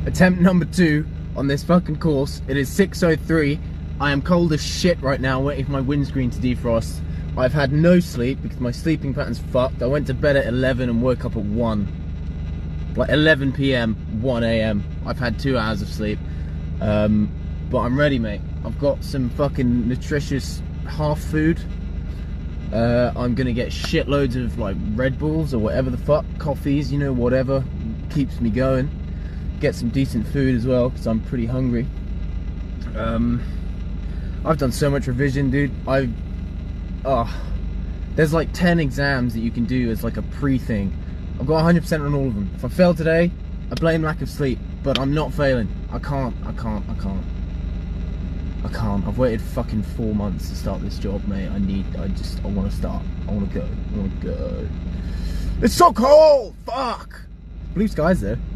Attempt number 2 on this fucking course. It is 6:03. I am cold as shit right now, waiting for my windscreen to defrost. I've had no sleep because my sleeping pattern's fucked. I went to bed at 11 and woke up at 1. Like 11 PM, 1 AM. I've had 2 hours of sleep. But I'm ready, mate. I've got some fucking nutritious half food. I'm gonna get shitloads of like Red Bulls or whatever the fuck, coffees, you know, whatever keeps me going. Get some decent food as well, because I'm pretty hungry. I've done so much revision, dude. There's like 10 exams that you can do as like a pre-thing. I've got 100% on all of them. If I fail today, I blame lack of sleep, but I'm not failing. I can't. I've waited fucking 4 months to start this job, mate. I want to start. I want to go. It's so cold! Fuck! Blue skies though.